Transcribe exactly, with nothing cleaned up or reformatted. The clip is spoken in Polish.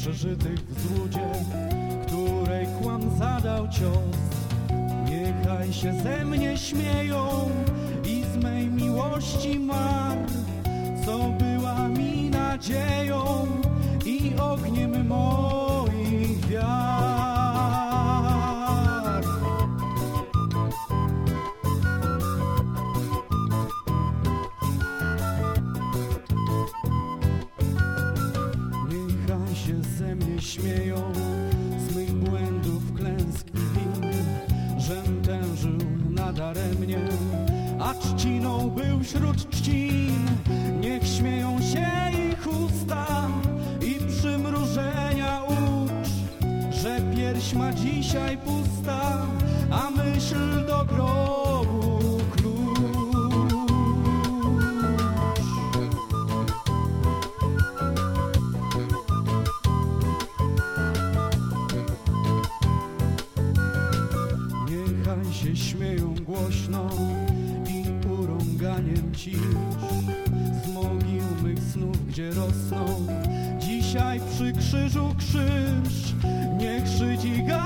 przeżytych w złudzie, której kłam zadał cios. Niechaj się ze mnie śmieją i z mej miłości mar, co była mi nadzieją i ogniem moich wiar. Niechaj się ze mnie śmieją z mych błędów, klęsk i win, żem tężył nadaremnie, a trzciną był wśród trzcin. Niech śmieją się ich usta i przymrużenia ucz, że pierś ma dzisiaj pusta, a myśl do grobu klucz. Niechaj się śmieją głośno i urąganiem cisz z mogił mych snów, gdzie rosną dzisiaj przy krzyżu krzyż. Niech szydzi